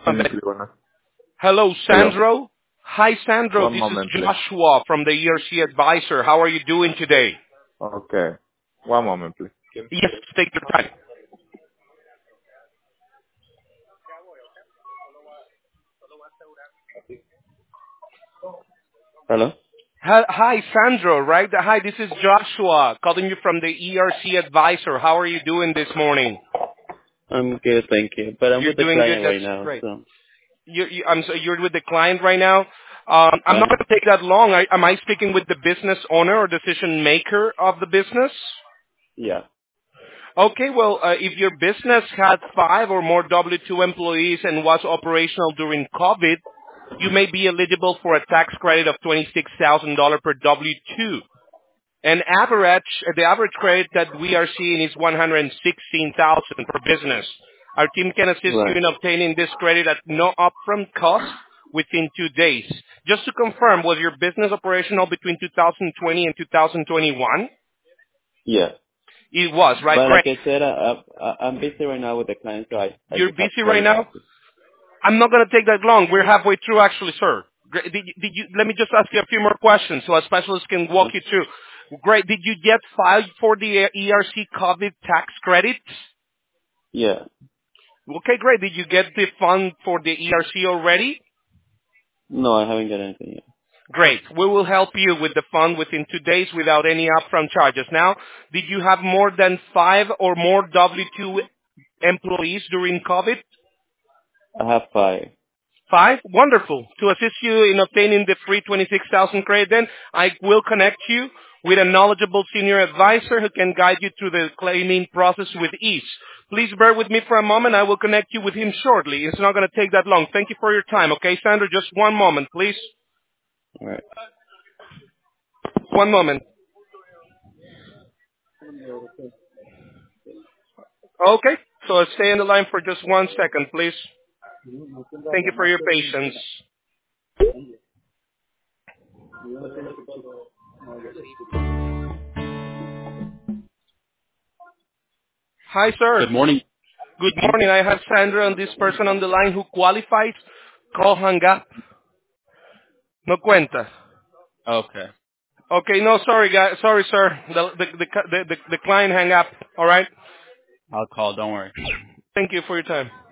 Hello, Hello. Sandro. Hi, Sandro. One This is moment, please. Joshua from the ERC Advisor. How are you doing today? Okay. One moment, please. Yes, take your time. Hello. Hi, Sandro, right? Hi, this is Joshua calling you from the ERC Advisor. How are you doing this morning? I'm good, thank you. But I'm You're with the doing good. client That's right now, great. so You're with the client right now. I'm not uh, going to take that long. Am I speaking with the business owner or decision maker of the business? yeah. Okay, well, if your business had 5 or more W-2 employees and was operational during COVID, you may be eligible for a tax credit of $26,000 per W-2. The average credit that we are seeing is $116,000 per business. Our team can assist you Right. in obtaining this credit at no upfront cost within 2 days. Just to confirm, was your business operational between 2020 and 2021? Yeah. It was, right? But like Great. I said, I'm busy right now with the client, so I You're just have busy to let right you now? go. I'm not going to take that long. We're halfway through, actually, sir. Let me just ask you a few more questions so a specialist can walk you through. Great. Did you get filed for the ERC COVID tax credits? Yeah. Okay, great. Did you get the fund for the ERC already? No, I haven't got anything yet. Great. We will help you with the fund within 2 days without any upfront charges. Now, did you have more than 5 or more W-2 employees during COVID? I have 5. 5? Wonderful. To assist you in obtaining the free 26,000 credit, then I will connect you with a knowledgeable senior advisor who can guide you through the claiming process with ease. Please bear with me for a moment. I will connect you with him shortly. It's not going to take that long. Thank you for your time. Okay, Sandra, just one moment, please. All right. One moment. Okay, so stay on the line for just 1 second, please. Thank you for your patience. Hi, sir. Good morning. Good morning. I have Sandra and this person on the line who qualifies. Call hang up. No cuenta. Okay. Okay, no, sorry, guys. Sorry, sir. The client hang up. All right. I'll call. Don't worry. Thank you for your time.